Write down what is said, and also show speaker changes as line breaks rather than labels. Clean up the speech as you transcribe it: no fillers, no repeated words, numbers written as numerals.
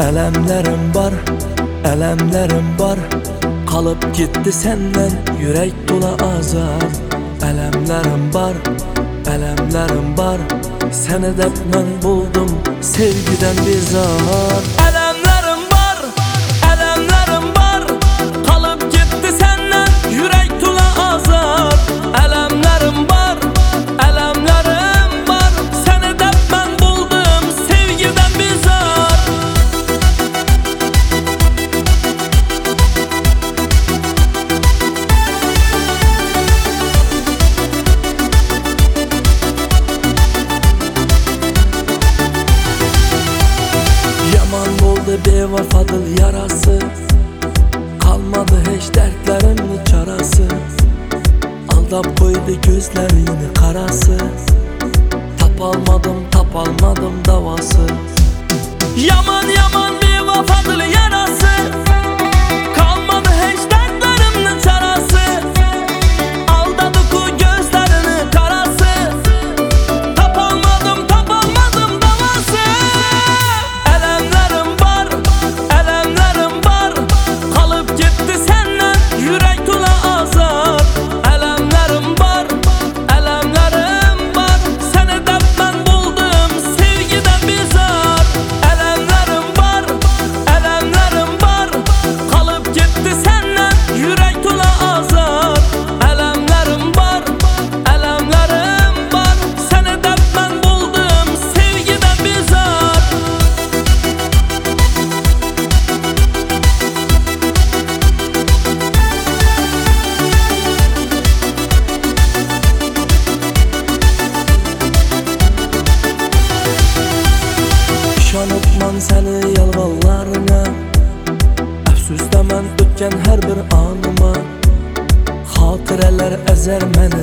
Elemlerim var, elemlerim var. Kalıp gitti senden yürek dolu azar. Elemlerim var, elemlerim var. Seni de ben buldum sevgiden bizar. Elemlerim var, elemlerim var. Kalıp gitti senden yürek dolu azar. Elemlerim var, elemlerim var. Seni de ben buldum sevgiden bizar. Yaman oldu bevafadır yarası. Kalmadı hiç dertlerimin çarası. Aldap koydu gözlerini karası. Tapalmadım davası. Yaman yaman bevafadır yarası. Kalmadı hiç dertlerimin çarası. Aldadı ku gözlerini karası. Tapalmadım davası. Elemlerim var, elemlerim var. Kalıp gitti senden yürek dolu azar. Elemlerim var, elemlerim var. Seni de ben buldum sevgiden bizar. Elemlerim var, elemlerim var. Kalıp gitti senden yürek dolu azar. Elemlerim var, elemlerim var. Seni de ben buldum sevgiden bizar. İşanıpman seni yalvarlarına. Əfsusda mən ötken her bir anıma. Xatirələr əzər məni